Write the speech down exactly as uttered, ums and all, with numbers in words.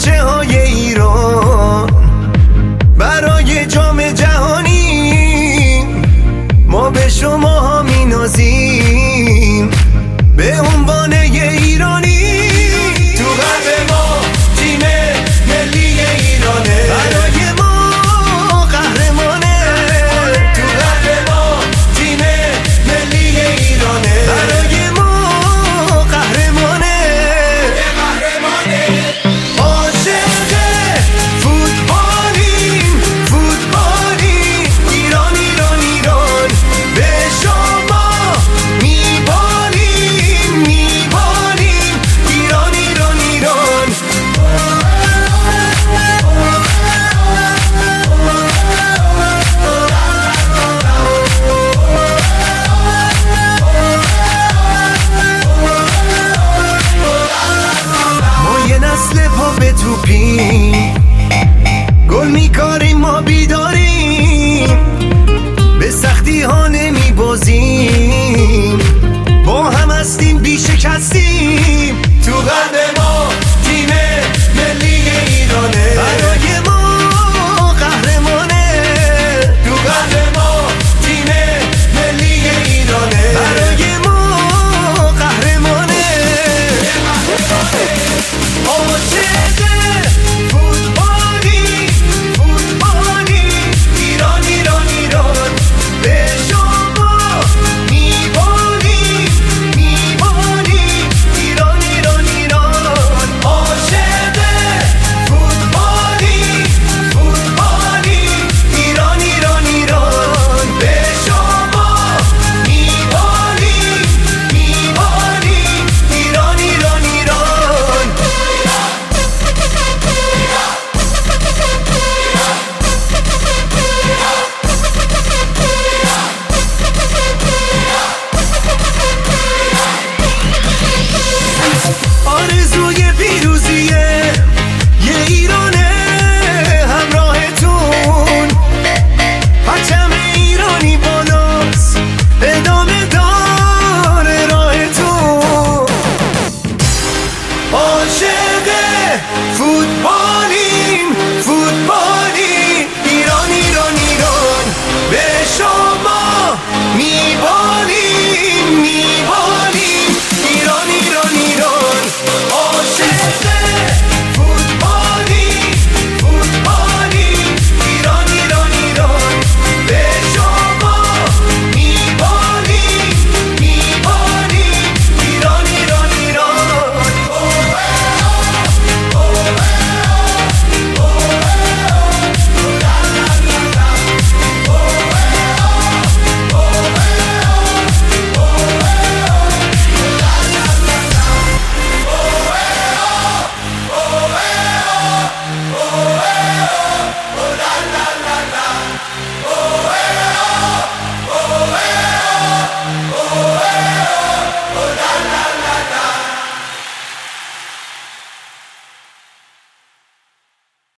بچه های ایران برای جام جهانی ما به شما ها می نازیم به عنوان یه ایرانی. تو قلب ما تیم ملی ایرانه، برای ما قهرمانه. تو قلب ما تیم ملی ایرانه، برای ما قهرمانه. عاشق فوتبالیم فوتبالیم ایران ایران ایران، به شما میبالیم میبالیم ایران ایران ایران. ما یه نسل پا به توپیم،